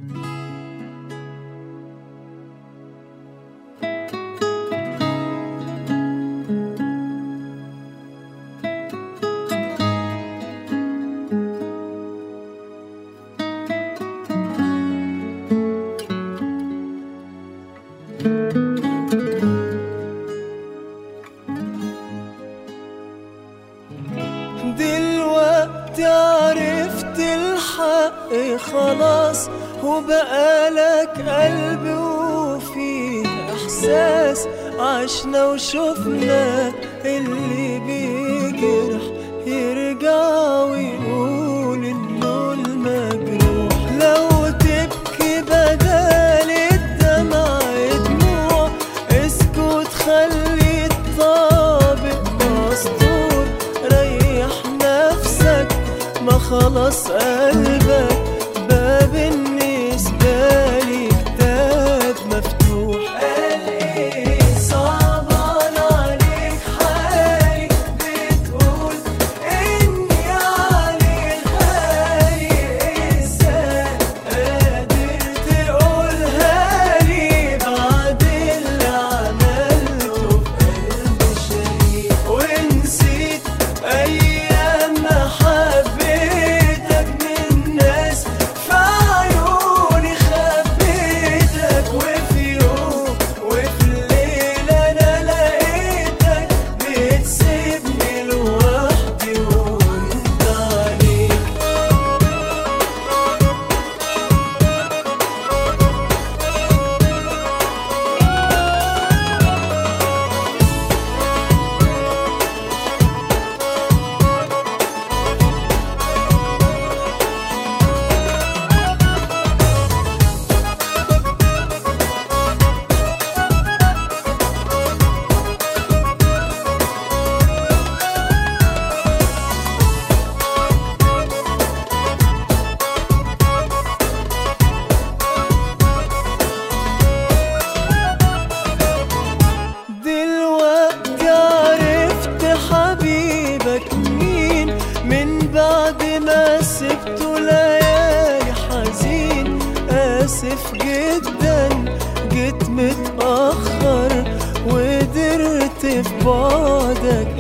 دلوقتي عرفت الحق خلاص، وبقالك قلب وفيه احساس. عشنا وشفنا اللي بيجرح يرجع ويقول انه المجروح. لو تبكي بدل الدمع دموع، اسكت خلي الطابق مسطور. ريح نفسك ما خلاص قلبك باب بالنسبة لي كتاب مفتوح. قال ايه صعبان عليك حالي، بتقول اني علي الغالي. ازاي قادر تقولها لي بعد اللي عملته بقلب شريك؟ ونسيت ايام ما حبيتك من ناس في عيوني خبيتك. وفي يوم وفي ليلة انا لقيتك بتسيبني لوحدي وانت عليك. دلوقتي عرفت حبيبك مين، من بعد ما سبته ليالي حزين. آسف جدا جيت متأخر وقدرت في بعدك